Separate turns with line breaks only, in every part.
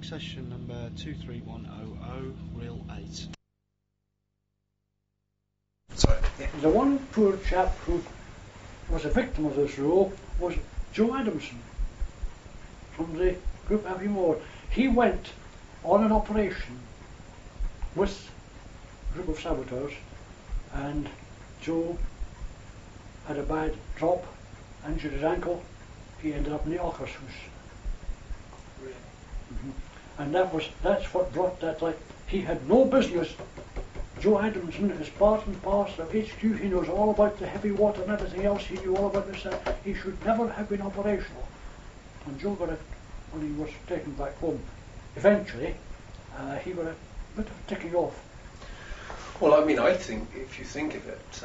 accession number 23100, reel 8.
Sorry. Yeah.
The one poor chap who was a victim of this rule was Joe Adamson from the group Abbey Moor. He went on an operation with a group of saboteurs, and Joe had a bad drop, injured his ankle. He ended up in the Auchershoes.
Really?
And that's what brought that. Like, he had no business. Joe Adamson is part and parcel of HQ. He knows all about the heavy water and everything else. He knew all about this. He should never have been operational. And Joe got it when he was taken back home. Eventually, he got a bit of ticking off.
Well, I mean, I think if you think of it,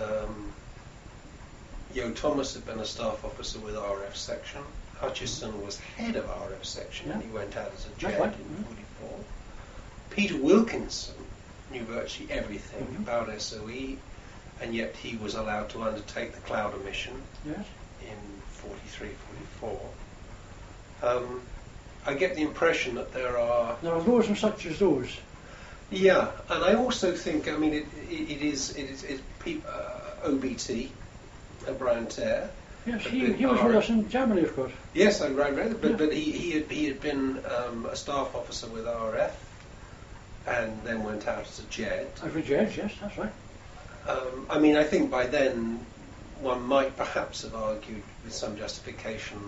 Yo Thomas had been a staff officer with RF section. Hutchison was head of RF section, and he went out as a JED in 44. Peter Wilkinson knew virtually everything about SOE, and yet he was allowed to undertake the Clowder mission in 43, 44. I get the impression that there are
those and such as those.
Yeah, and I also think, I mean, it is OBT, O'Brien Tear.
Yes, he was with us in Germany, of course.
Yes, I read it, but he had been a staff officer with RF, and then went out as a JED.
As a JED, yes, that's right.
I mean, I think by then one might perhaps have argued with some justification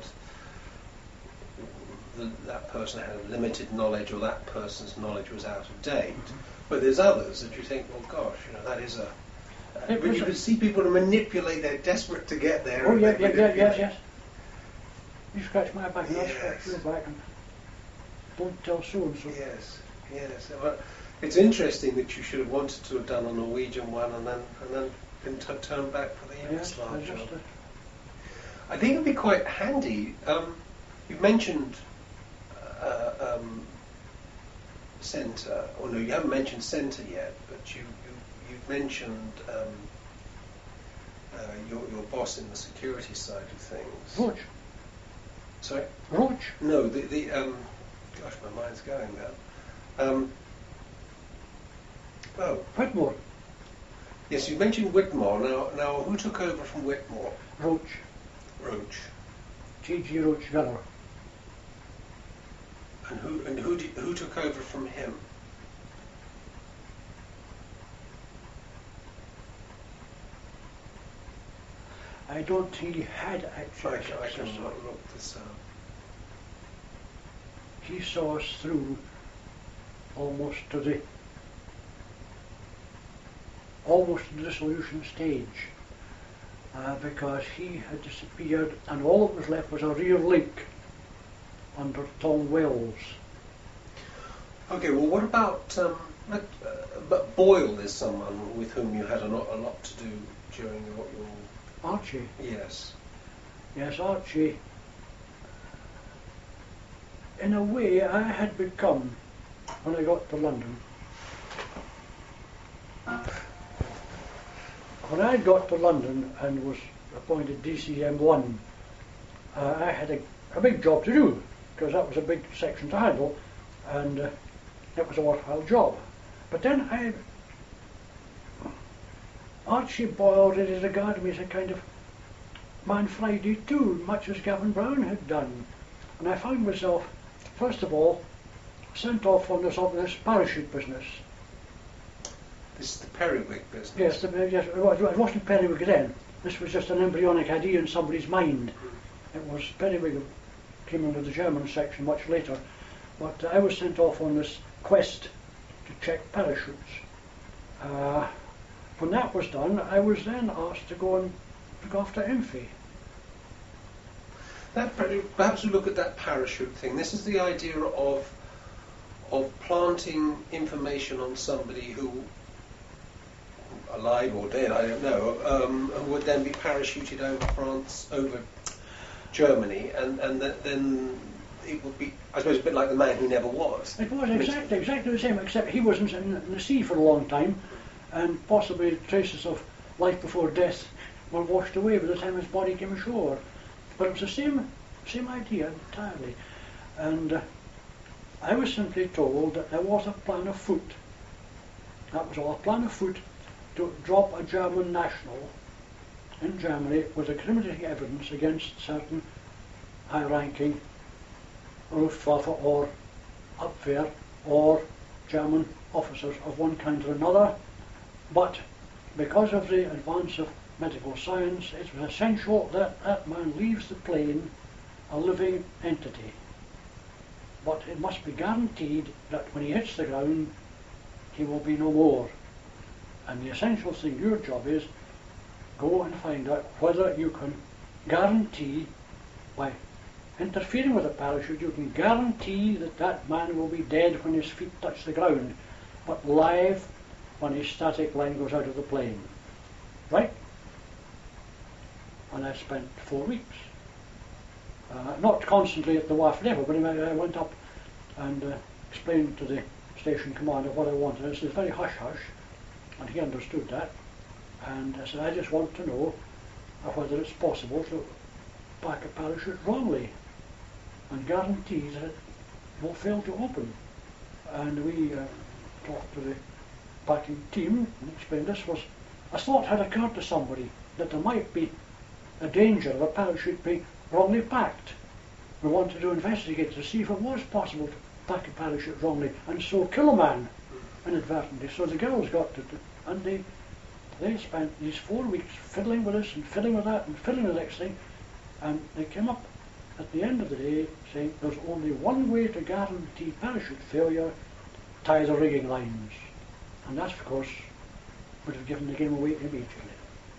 that person had limited knowledge, or that person's knowledge was out of date. But there's others that you think, well, gosh, that is a... you could see people to manipulate, they're desperate to get there.
Oh, yes. You scratch my back, I'll scratch your back, and don't tell so-and-so.
Yes. Well, it's interesting that you should have wanted to have done a Norwegian one and then been turned back for the Yugoslav job. I think it'd be quite handy. You've mentioned centre, or no, you haven't mentioned centre yet, but you've mentioned your boss in the security side of things.
Roach.
Sorry?
Roach?
No, the gosh, my mind's going now.
Whitmore.
Yes, you mentioned Whitmore. Now, who took over from Whitmore?
Roach. T.G. Roach Geller.
And who took over from him?
I don't think he had actually.
I can look this up.
He saw us through almost to the dissolution stage, because he had disappeared, and all that was left was a rear link under Tom Wells.
Okay, well, what about but Boyle is someone with whom you had a lot to do during your
Archie.
Yes,
Archie. In a way, I had become, when I got to London, when I got to London and was appointed DCM1, I had a big job to do, because that was a big section to handle, and it was a worthwhile job. But then Archie Boyle really regarded me as a kind of Man Friday too, much as Gavin Brown had done. And I found myself, first of all, sent off on this parachute business.
This is the periwig business.
Yes, it wasn't periwig then. This was just an embryonic idea in somebody's mind. It was periwig came under the German section much later. But I was sent off on this quest to check parachutes. When that was done, I was then asked to go and look after Imphy.
Perhaps we look at that parachute thing. This is the idea of planting information on somebody who, alive or dead, I don't know, who would then be parachuted over France, over Germany, and then it would be, I suppose, a bit like the man who never was.
It was exactly the same, except he was in the sea for a long time, and possibly traces of life before death were washed away by the time his body came ashore. But it was the same idea entirely. And I was simply told that there was a plan afoot. That was all, a plan afoot to drop a German national in Germany with incriminating evidence against certain high-ranking Luftwaffe or Abwehr or German officers of one kind or another. But because of the advance of medical science, it was essential that that man leaves the plane a living entity. But it must be guaranteed that when he hits the ground, he will be no more. And the essential thing, your job is, go and find out whether you can guarantee, by interfering with the parachute, you can guarantee that that man will be dead when his feet touch the ground, but live when his static line goes out of the plane. Right? And I spent 4 weeks. Not constantly at the WAF level, but I went up and explained to the station commander what I wanted. I said, very hush-hush, and he understood that. And I said, I just want to know whether it's possible to pack a parachute wrongly and guarantee that it will fail to open. And we talked to the packing team and explained this was a thought had occurred to somebody that there might be a danger of a parachute being wrongly packed. We wanted to investigate to see if it was possible to pack a parachute wrongly and so kill a man inadvertently. So the girls got to and they spent these 4 weeks fiddling with this and fiddling with that and fiddling with the next thing, and they came up at the end of the day saying there's only one way to guarantee parachute failure: tie the rigging lines. And that, of course, would have given the game away immediately.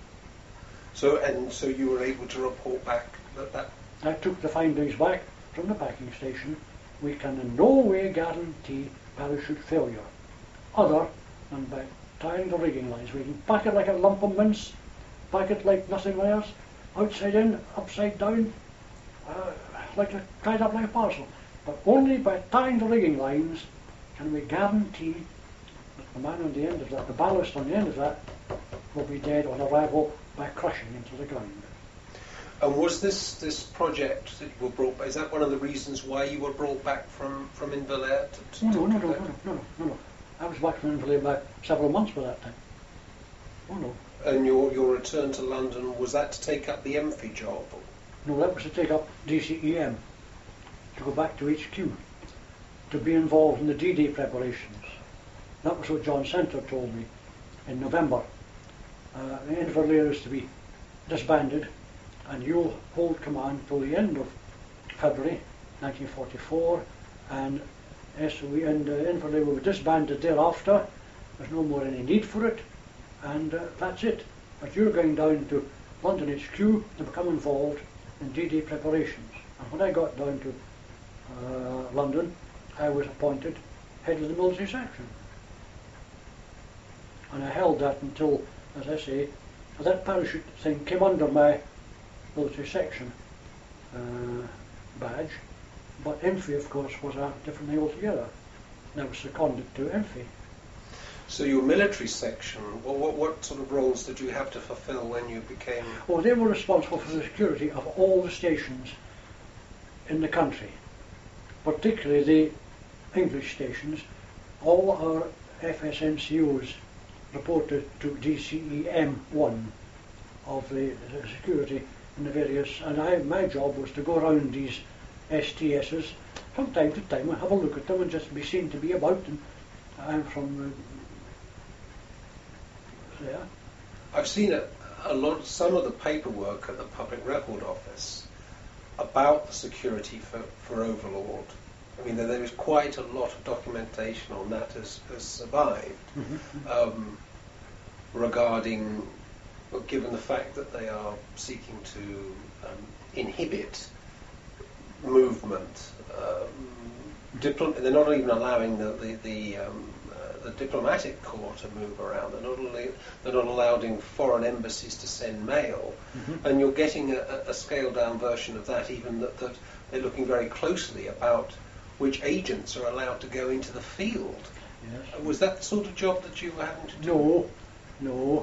So you were able to report back that
I took the findings back from the packing station. We can in no way guarantee parachute failure, other than by tying the rigging lines. We can pack it like a lump of mince, pack it like nothing else, outside in, upside down, tied up like a parcel. But only by tying the rigging lines can we guarantee that the man on the end of that, the ballast on the end of that, will be dead on arrival by crushing into the ground.
And was this project that you were brought back, is that one of the reasons why you were brought back from Inverleith?
No. I was back from Inverleith back several months by that time. Oh no.
And your return to London, was that to take up the MFI job?
No, that was to take up DCEM, to go back to HQ, to be involved in the D-Day preparations. That was what John Center told me in November. Inverleith is to be disbanded, and you'll hold command till the end of February 1944, and Inverleith will be disbanded thereafter. There's no more any need for it, and that's it. But you're going down to London HQ to become involved in D-Day preparations. And when I got down to London, I was appointed head of the military section. And I held that until, as I say, that parachute thing came under my military section badge, but MFI, of course, was a different thing altogether. And I was seconded to MFI.
So your military section, what sort of roles did you have to fulfill when you became...
Oh, they were responsible for the security of all the stations in the country, particularly the English stations. All our FSNCOs reported to DCEM1 of the security in the various, and my job was to go around these STSs from time to time and have a look at them and just be seen to be about. And I'm from there.
I've seen some of the paperwork at the Public Record Office about the security for Overlord. I mean, there is quite a lot of documentation on that has survived, regarding, well, given the fact that they are seeking to inhibit movement. They're not even allowing the diplomatic corps to move around. They're not allowing foreign embassies to send mail, and you're getting a scaled down version of that. Even that they're looking very closely about which agents are allowed to go into the field.
Yes.
Was that the sort of job that you were having to do?
No.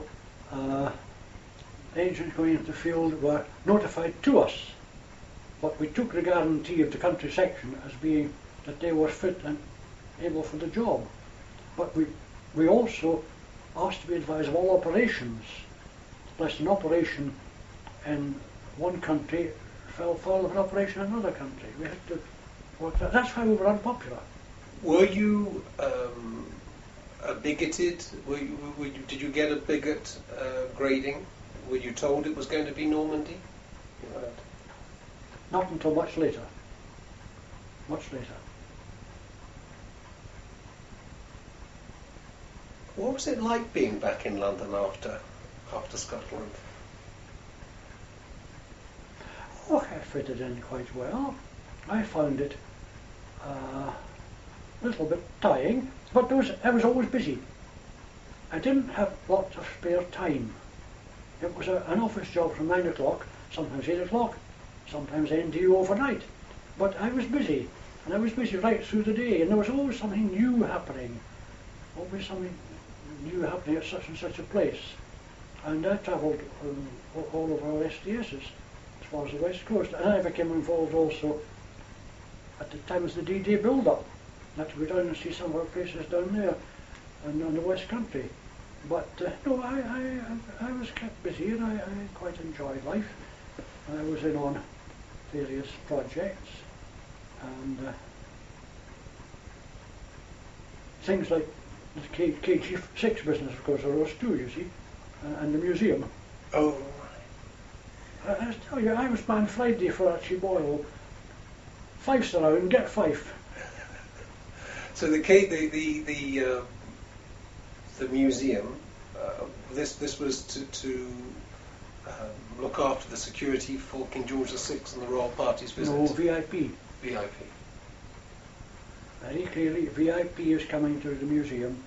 Agents going into the field were notified to us, but we took the guarantee of the country section as being that they were fit and able for the job. But we also asked to be advised of all operations, lest an operation in one country fell foul of an operation in another country. We had to work that. That's why we were unpopular.
Were you bigoted? Did you get a bigot grading? Were you told it was going to be Normandy?
Not until much later. Much later.
What was it like being back in London after Scotland?
Oh, I fitted in quite well. I found it a little bit tiring, but I was always busy. I didn't have lots of spare time. It was an office job from 9 o'clock, sometimes 8 o'clock, sometimes NDU overnight. But I was busy, and I was busy right through the day, and there was always something new happening. Always something new happening at such and such a place. And I travelled all over our SDSs, as far as the West Coast, and I became involved also at the time of the D-Day build-up. I had to go down and see some of our places down there and on the West Country. But no, I was kept busy, and I quite enjoyed life. I was in on various projects, and things like the KG6 business, of course, arose too, you see, and the museum.
Oh.
I tell you, I was man Friday for Archie Boyle. Fife's around, get fife.
So the museum, this was to look after the security for King George VI and the royal party's visit.
No, VIP.
VIP.
Very clearly, VIP is coming to the museum.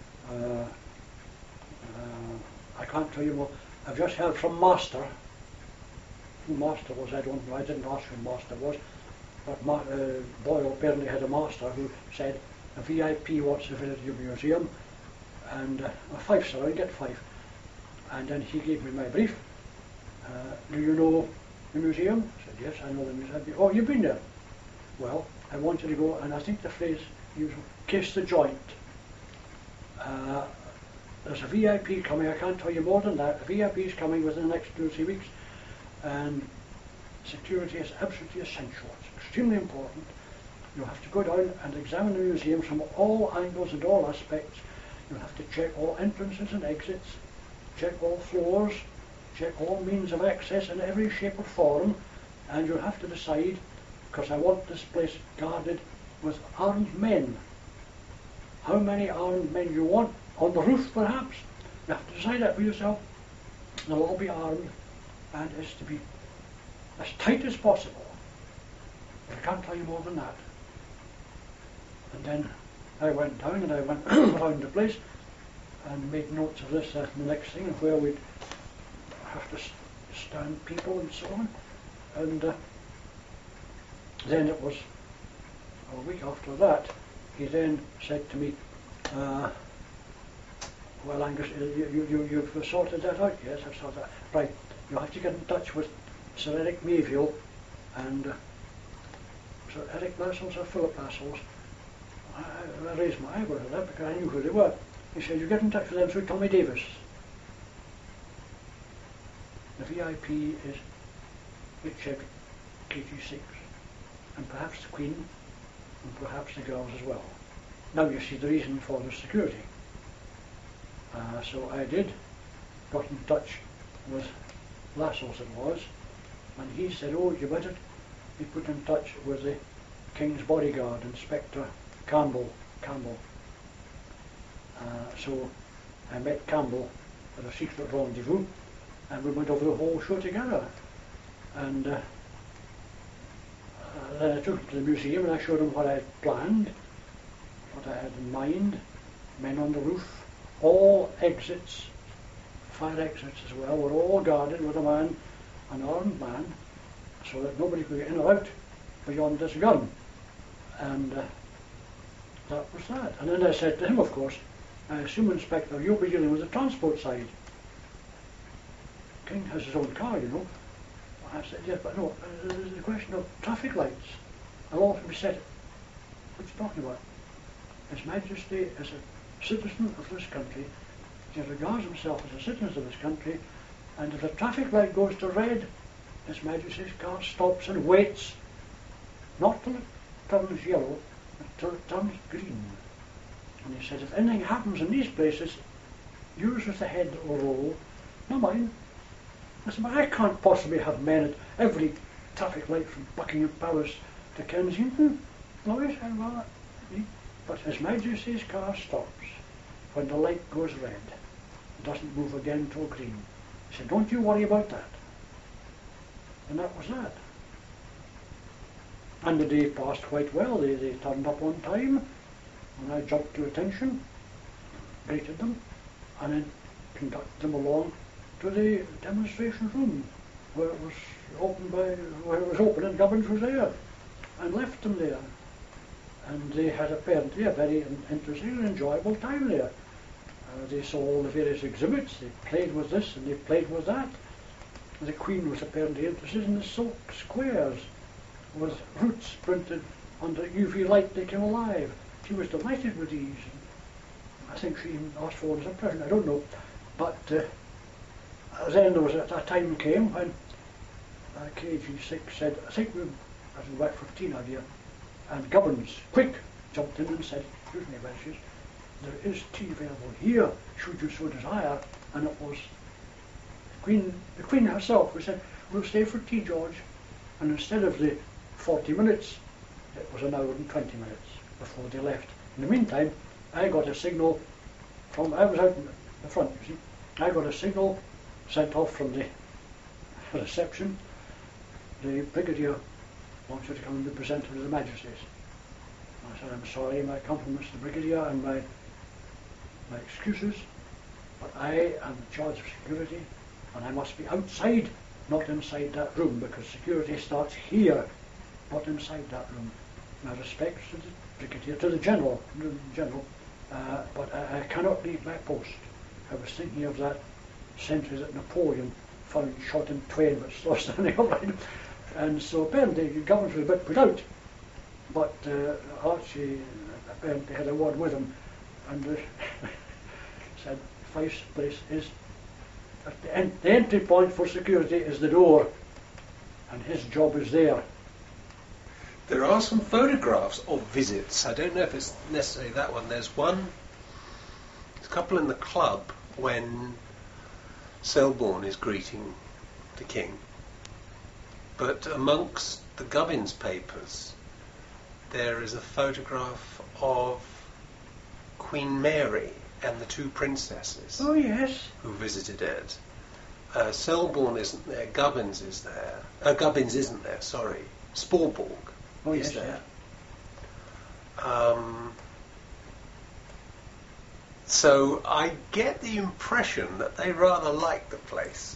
I can't tell you more. I've just heard from Master. Who Master was, I don't know. I didn't ask who Master was. But Boyle apparently had a master who said, a VIP wants to visit your museum, and a fife, sir, I get five. And then he gave me my brief. Do you know the museum? I said, yes, I know the museum. Oh, you've been there? Well, I wanted to go, and I think the phrase used, kiss the joint. There's a VIP coming, I can't tell you more than that. A VIP is coming within the next 2 or 3 weeks, and security is absolutely essential. It's extremely important. You'll have to go down and examine the museum from all angles and all aspects. You'll have to check all entrances and exits, check all floors, check all means of access in every shape or form, and you'll have to decide, because I want this place guarded with armed men. How many armed men you want? On the roof, perhaps? You have to decide that for yourself. They'll all be armed, and it's to be as tight as possible. But I can't tell you more than that. And then I went down and I went around the place and made notes of this, that, and the next thing, and where we'd have to stand people and so on. And then it was a week after that, he then said to me, well, Angus, you've sorted that out? Yes, I've sorted that. Right, you have to get in touch with Sir Eric Mayfield and Sir Eric Lascelles or Philip Lascelles. I raised my eyebrows at that because I knew who they were. He said, you get in touch with them through Tommy Davis. The VIP is Richard KG6, and perhaps the Queen, and perhaps the girls as well. Now you see the reason for the security. So I got in touch with Lascelles it was, and he said, oh, you better be put in touch with the King's bodyguard, Inspector Campbell. So I met Campbell at a secret rendezvous, and we went over the whole show together. And then I took him to the museum and I showed him what I had planned, what I had in mind, men on the roof, all exits, fire exits as well, were all guarded with a man, an armed man, so that nobody could get in or out beyond this gun. And that was that. And then I said to him, of course, I assume, Inspector, you'll be dealing with the transport side. King has his own car, you know. I said, yes, but no, there's the question of traffic lights. I'll also be set What's he talking about? His Majesty is a citizen of this country. He regards himself as a citizen of this country, and if the traffic light goes to red, His Majesty's car stops and waits, not till it turns yellow, but till it turns green. And he says, if anything happens in these places, yours is the head that will roll, not mine. I said, but I can't possibly have men at every traffic light from Buckingham Palace to Kensington. No, he said, well, but His Majesty's car stops when the light goes red. It doesn't move again till green. He said, don't you worry about that. And that was that. And the day passed quite well. They turned up on time, and I jumped to attention, greeted them, and then conducted them along to the demonstration room where it was open and Gubbins was there, and left them there. And they had apparently a very interesting and enjoyable time there. They saw all the various exhibits, they played with this and they played with that. The Queen was apparently interested in the silk squares with roots printed under UV light they came alive. She was delighted with these. I think she even asked for one as a present, I don't know. But then there was a time came when KG6 said, I think we've about 15 of you, and Gubbins, quick, jumped in and said, excuse me, Messieurs, there is tea available here, should you so desire. And it was the Queen herself who said, we'll stay for tea, George. And instead of the 40 minutes, it was an hour and 20 minutes before they left. In the meantime, I got a signal from, I was out in the front, you see, I got a signal sent off from the reception. The Brigadier wants you to come and be presented to the Majesties. I said, I'm sorry, my compliments to the Brigadier and my excuses, but I am in charge of security and I must be outside, not inside that room, because security starts here, not inside that room. My respects to the Brigadier, to the General, but I cannot leave my post. I was thinking of that sentry that Napoleon found shot in twain but still standing upright. And so apparently the government was a bit put out, but Archie apparently had a word with him and said Fife's place is at the end. The entry point for security is the door, and his job is there.
There are some photographs of visits. I don't know if it's necessarily that one. There's a couple in the club when Selborne is greeting the King. But amongst the Gubbins papers, there is a photograph of Queen Mary and the two princesses.
Oh, yes.
Who visited it. Selborne isn't there, Gubbins is there. Gubbins isn't there, sorry. Sporborg is there. So I get the impression that they rather like the place.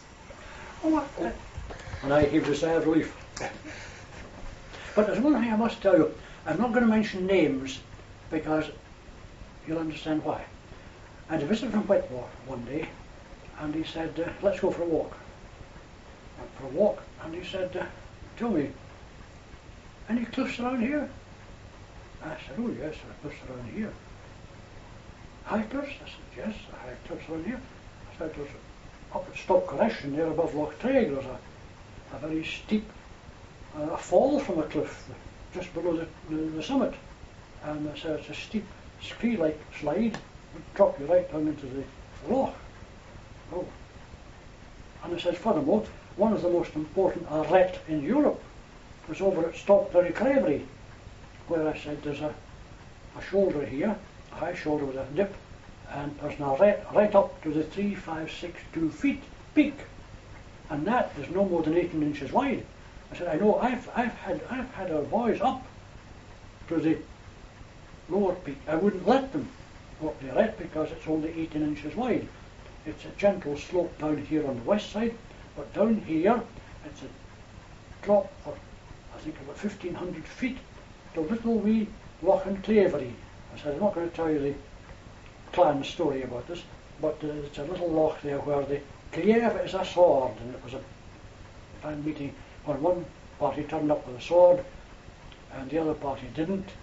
And I heaved a sigh of relief. But there's one thing I must tell you. I'm not going to mention names because you'll understand why. I had a visitor from Whitmore one day, and he said, let's go for a walk. Went for a walk, and he said, tell me, any cliffs around here? I said, oh yes, there are cliffs around here. High cliffs? I said, yes, there are high cliffs around here. I said, there's up at Stockcrest there above Loch Traig, there's a very steep fall from a cliff just below the summit. And I said, it's a steep scree-like slide, would drop you right down into the loch. Oh. And I said, furthermore, one of the most important arêtes in Europe was over at Stockbury Crevery, where I said there's a shoulder here, a high shoulder with a dip, and there's an arête right up to the 3,562 feet peak, and that is no more than 18 inches wide. I said, I know, I've had our boys up to the lower peak. I wouldn't let them go up the arête because it's only 18 inches wide. It's a gentle slope down here on the west side, but down here it's a drop for I think about 1,500 feet to little wee Loch and Travery. I said, I'm not going to tell you the clan story about this, but it's a little loch there where the Krieve is a sword, and it was a fan meeting when one party turned up with a sword and the other party didn't,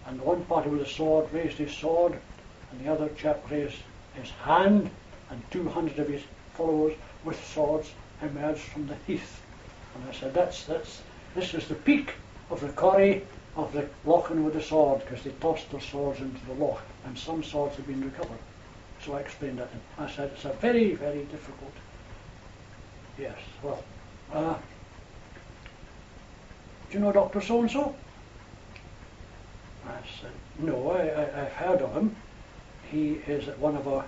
and the one party with a sword raised his sword, and the other chap raised his hand, and 200 of his followers with swords emerged from the heath. And I said, this is the peak of the corrie of the Lochan with the sword, because they tossed their swords into the loch, and some swords have been recovered. So I explained that to him. I said, it's a very, very difficult. Yes, well, do you know Dr. So-and-so? I said, no, I've heard of him. He is at one of our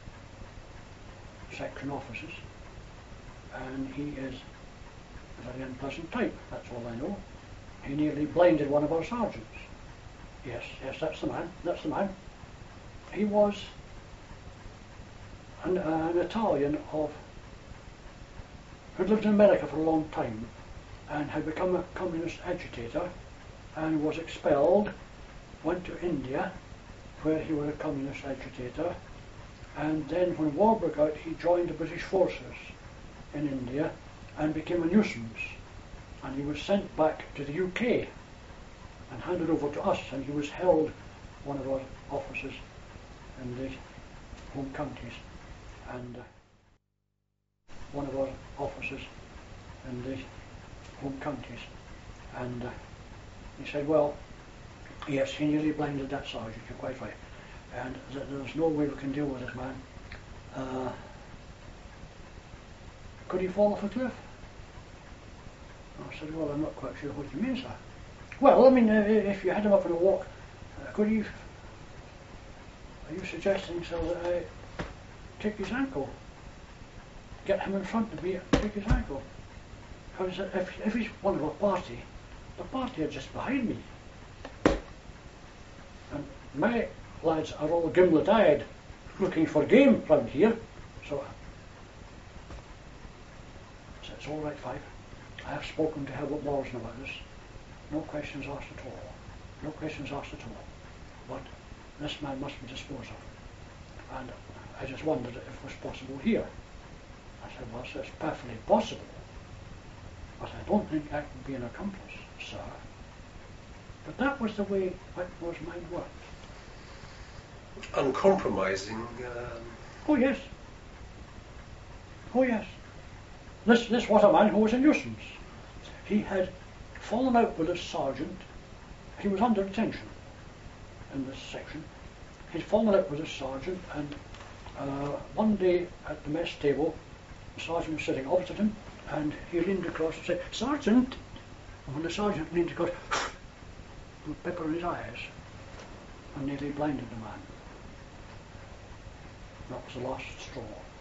section offices, and he is a very unpleasant type, that's all I know. He nearly blinded one of our sergeants. Yes, that's the man. He was an Italian who had lived in America for a long time and had become a communist agitator and was expelled, went to India where he was a communist agitator, and then when war broke out he joined the British forces in India and became a nuisance, and he was sent back to the UK and handed over to us, and he was held one of our offices in the home counties, and one of our offices in the home counties, and he said, well, yes, he nearly blinded that sergeant, you're quite right, and there's no way we can deal with this man. Could he fall off a cliff? I said, well, I'm not quite sure what you mean, sir. Well, I mean, if you had him up on a walk, could he... Are you suggesting, sir, that I take his ankle? Get him in front of me and take his ankle? Because if he's one of a party, the party are just behind me. And my lads are all gimlet-eyed, looking for game round here, so... It's all right, Fife. I have spoken to Herbert Morrison about this. No questions asked at all. No questions asked at all. But this man must be disposed of. And I just wondered if it was possible here. I said, well, it's perfectly possible. But I don't think I could be an accomplice, sir. But that was the way Wetmore's mind worked.
Uncompromising.
Oh, yes. Oh, yes. This was a man who was a nuisance. He had fallen out with a sergeant. He was under detention in this section. He'd fallen out with a sergeant, and one day at the mess table, the sergeant was sitting opposite him, and he leaned across and said, "Sergeant!" And when the sergeant leaned across, with pepper in his eyes, and nearly blinded the man. That was the last straw.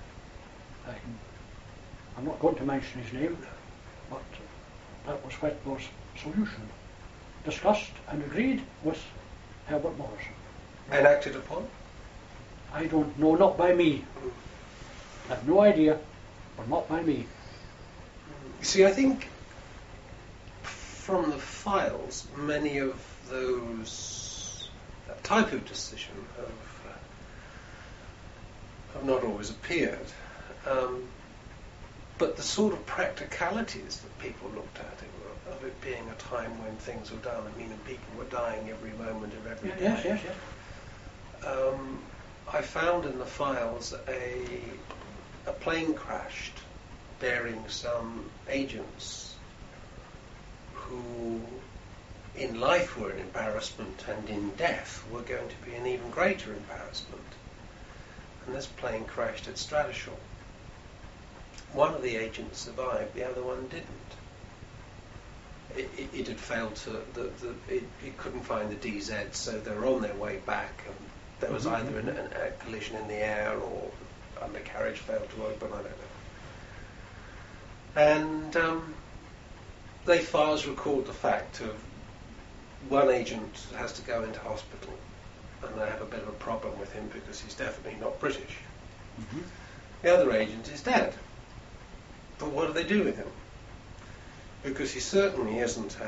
I'm not going to mention his name, but that was Wetmore's solution. Discussed and agreed with Herbert Morrison.
And acted upon?
I don't know, not by me. I have no idea, but not by me.
You see, I think from the files, many of that type of decision have not always appeared. But the sort of practicalities that people looked at of it being a time when things were done, I mean, and people were dying every moment of every day.
Yes.
I found in the files a plane crashed bearing some agents who in life were an embarrassment and in death were going to be an even greater embarrassment. And this plane crashed at Stradishall. One of the agents survived, the other one didn't. It had failed to, it couldn't find the DZ, so they were on their way back, and there was either a collision in the air or undercarriage failed to open, I don't know. And they files record the fact of one agent has to go into hospital, and they have a bit of a problem with him because he's definitely not British. Mm-hmm. The other agent is dead. But what do they do with him? Because he certainly isn't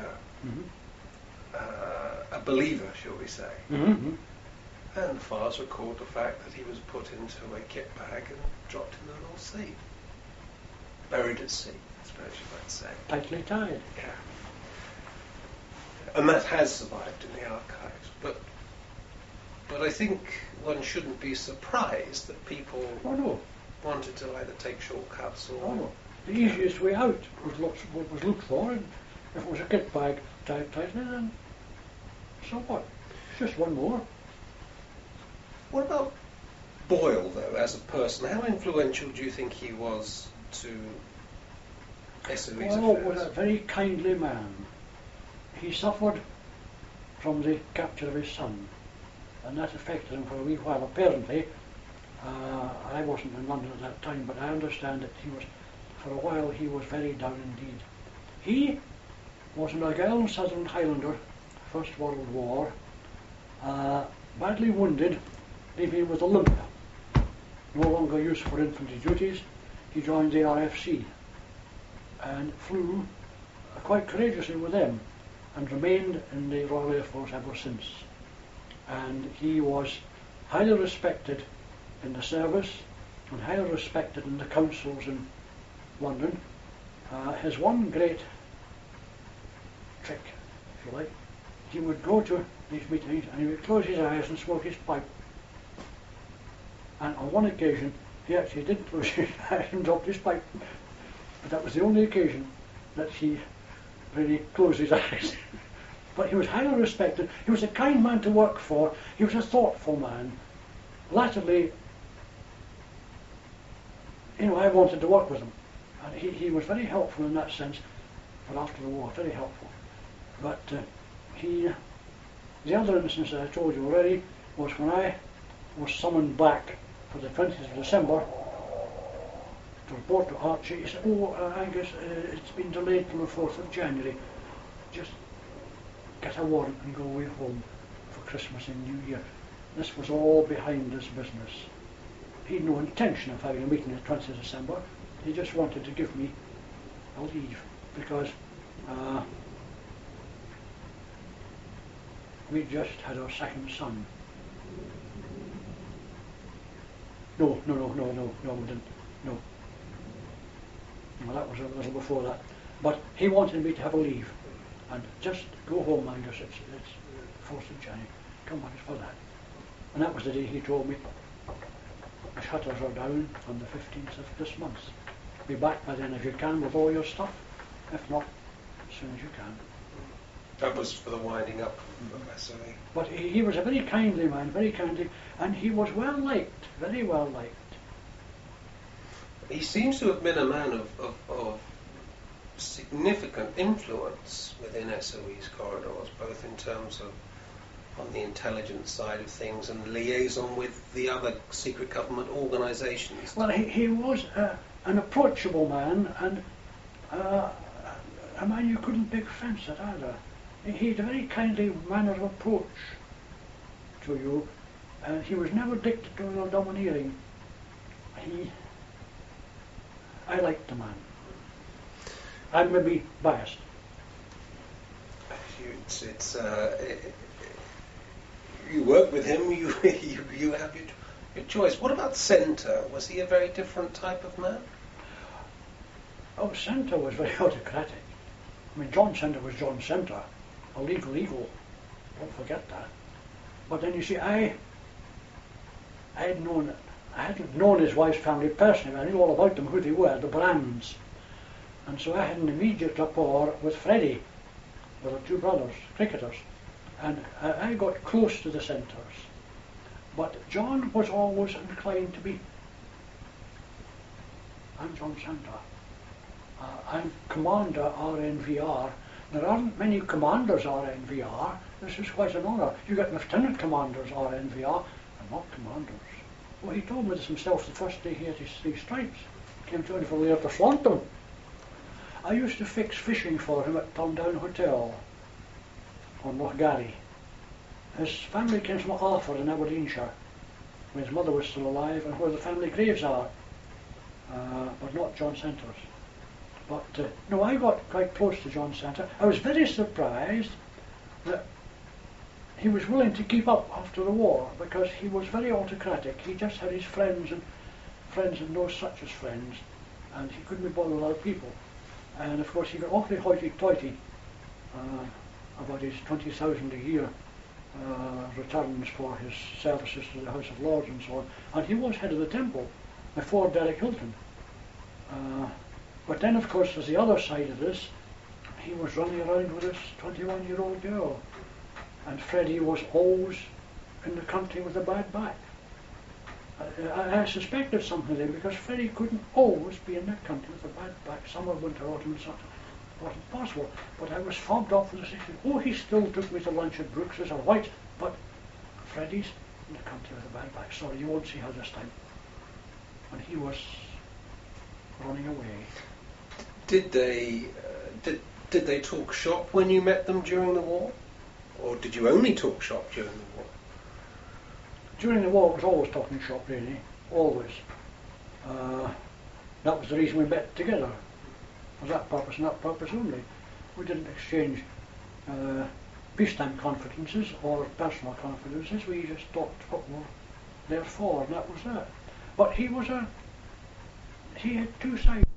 a believer, shall we say. Mm-hmm. And the files record the fact that he was put into a kit bag and dropped in the North Sea. Buried at sea, I suppose you might say.
Tightly tied.
Yeah. And that has survived in the archives. But I think one shouldn't be surprised that people
Oh no,
wanted to either take shortcuts or...
oh no. The easiest way out was looked for, and if it was a kit bag tied tightly, then so what? It's just one more.
What about Boyle, though, as a person? How influential do you think he was to SOE's
Boyle
affairs?
was a very kindly man. He suffered from the capture of his son, and that affected him for a wee while. Apparently, I wasn't in London at that time, but I understand that for a while he was very down indeed. He was an Argyll Southern Highlander, First World War, badly wounded, leaving with a limp. No longer used for infantry duties, he joined the RFC and flew quite courageously with them and remained in the Royal Air Force ever since. And he was highly respected in the service and highly respected in the councils in London. His one great trick, if you like, he would go to these meetings and he would close his eyes and smoke his pipe. And on one occasion, he actually did close his eyes and dropped his pipe. But that was the only occasion that he really closed his eyes. But he was highly respected. He was a kind man to work for. He was a thoughtful man. Latterly, I wanted to work with him. And he was very helpful in that sense. But after the war, very helpful. But the other instance that I told you already was when I was summoned back for the 20th of December to report to Archie. He said, Angus, it's been delayed till the 4th of January. Just get a warrant and go away home for Christmas and New Year. This was all behind this business. He had no intention of having a meeting on the 20th of December. He just wanted to give me a leave because we just had our second son. No, we didn't. No, that was a little before that. But he wanted me to have a leave and just go home, Angus. It's 4th of January. Come back for that. And that was the day he told me the shutters are down on the 15th of this month. Be back by then if you can with all your stuff. If not, as soon as you can.
That was for the winding up of SOE.
But he was a very kindly man, very kindly, and he was well liked, very well liked.
He seems to have been a man of significant influence within SOE's corridors, both in terms of on the intelligence side of things and liaison with the other secret government organisations.
Well, he was an approachable man, and a man you couldn't take offence at either. He had a very kindly manner of approach to you, and he was never dictatorial or domineering. I liked the man. I may be biased.
You work with him, you have your choice. What about Centre? Was he a very different type of man?
Oh, Centre was very autocratic. I mean, John Centre was John Centre. A legal eagle. Don't forget that. But then you see, I hadn't known his wife's family personally. I knew all about them, who they were, the Brands. And so I had an immediate rapport with Freddie. There were two brothers, cricketers. And I got close to the Centres. But John was always inclined to be, I'm John Centre. I'm Commander RNVR. There aren't many commanders RNVR. This is quite an honour. You get Lieutenant Commanders RNVR, and not commanders. Well, he told me this himself the first day he had his 3 stripes. Came to him for there to flaunt them. I used to fix fishing for him at Turndown Hotel on Lochgarry. His family came from Arthur in Aberdeenshire, where his mother was still alive and where the family graves are, but not John Centre's. But no, I got quite close to John Centre. I was very surprised that he was willing to keep up after the war, because he was very autocratic. He just had his friends and no such as friends, and he couldn't be bothered with other people. And of course he got awfully hoity-toity about his 20,000 a year returns for his services to the House of Lords and so on, and he was head of the temple before Derek Hilton. But then, of course, there's the other side of this. He was running around with this 21-year-old girl, and Freddie was always in the country with a bad back. I suspected something there, because Freddie couldn't always be in that country with a bad back. Summer, winter, autumn, something wasn't possible. But I was fobbed off with the thinking, oh, he still took me to lunch at Brooks's or White, but Freddie's in the country with a bad back. Sorry, you won't see her this time. And he was running away.
Did they talk shop when you met them during the war? Or did you only talk shop during the war?
During the war, it was always talking shop, really. Always. That was the reason we met together. For that purpose and that purpose only. We didn't exchange peacetime confidences or personal confidences. We just talked what we were there for, and that was that. But he had two sides.